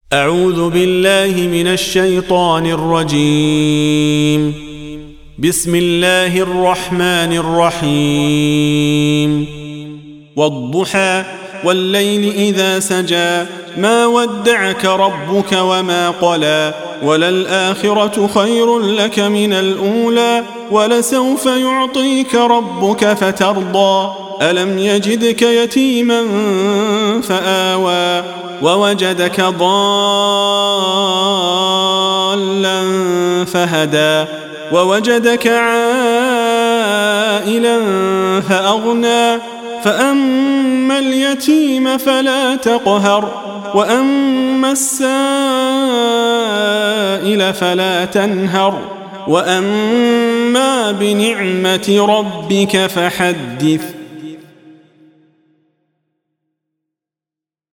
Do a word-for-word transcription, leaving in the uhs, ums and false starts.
أعوذ بالله من الشيطان الرجيم. بسم الله الرحمن الرحيم. والضحى والليل إذا سجى ما ودعك ربك وما قلى وللآخرة خير لك من الأولى ولسوف يعطيك ربك فترضى ألم يجدك يتيما فآوى ووجدك ضالا فهدى ووجدك عائلا فأغنى فأما اليتيم فلا تقهر وأما السائل فلا تنهر وأما بنعمة ربك فحدث.